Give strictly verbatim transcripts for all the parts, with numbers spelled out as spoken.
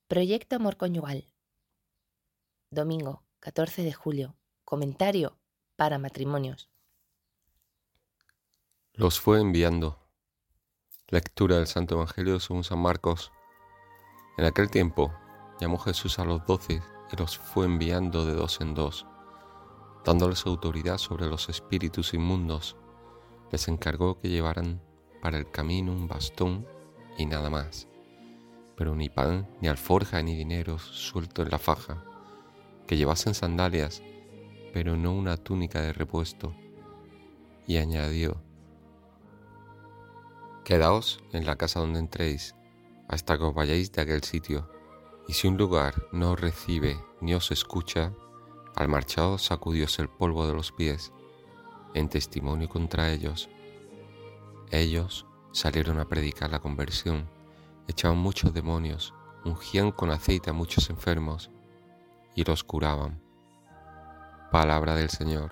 Proyecto Amor Conyugal. Domingo, catorce de julio. Comentario para matrimonios. Los fue enviando. Lectura del Santo Evangelio según San Marcos. En aquel tiempo llamó Jesús a los doce y los fue enviando de dos en dos, dándoles autoridad sobre los espíritus inmundos. Les encargó que llevaran para el camino un bastón y nada más, pero ni pan, ni alforja, ni dinero suelto en la faja, que llevasen sandalias, pero no una túnica de repuesto. Y añadió: Quedaos en la casa donde entréis, hasta que os vayáis de aquel sitio, y si un lugar no os recibe ni os escucha, al marchaos sacudíos el polvo de los pies, en testimonio contra ellos. Ellos salieron a predicar la conversión, echaban muchos demonios, ungían con aceite a muchos enfermos, y los curaban. Palabra del Señor.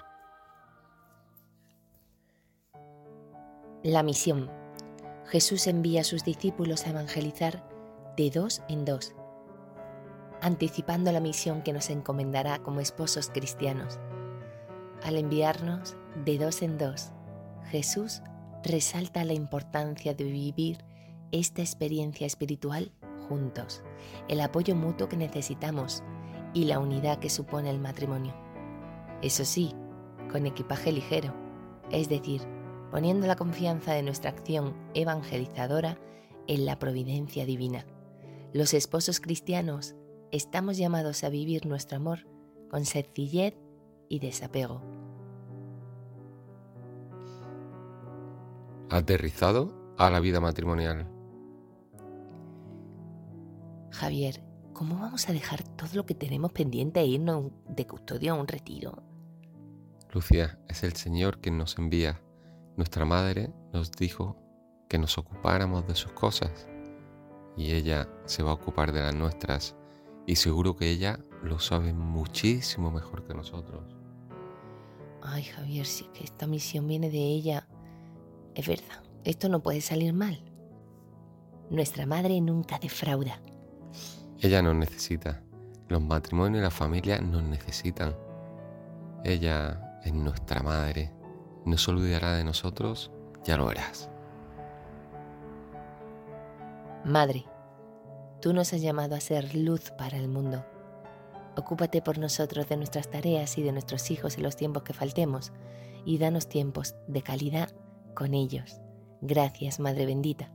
La misión. Jesús envía a sus discípulos a evangelizar de dos en dos, anticipando la misión que nos encomendará como esposos cristianos. Al enviarnos de dos en dos, Jesús resalta la importancia de vivir esta experiencia espiritual juntos, el apoyo mutuo que necesitamos y la unidad que supone el matrimonio. Eso sí, con equipaje ligero, es decir, poniendo la confianza de nuestra acción evangelizadora en la providencia divina. Los esposos cristianos estamos llamados a vivir nuestro amor con sencillez y desapego. Aterrizado a la vida matrimonial. Javier, ¿cómo vamos a dejar todo lo que tenemos pendiente e irnos de custodia a un retiro? Lucía, es el Señor quien nos envía. Nuestra madre nos dijo que nos ocupáramos de sus cosas y ella se va a ocupar de las nuestras, y seguro que ella lo sabe muchísimo mejor que nosotros. Ay, Javier, si es que esta misión viene de ella. Es verdad, esto no puede salir mal. Nuestra madre nunca defrauda. Ella nos necesita. Los matrimonios y la familia nos necesitan. Ella es nuestra madre. No se olvidará de nosotros, ya lo verás. Madre, tú nos has llamado a ser luz para el mundo. Ocúpate por nosotros de nuestras tareas y de nuestros hijos en los tiempos que faltemos, y danos tiempos de calidad con ellos. Gracias, Madre bendita.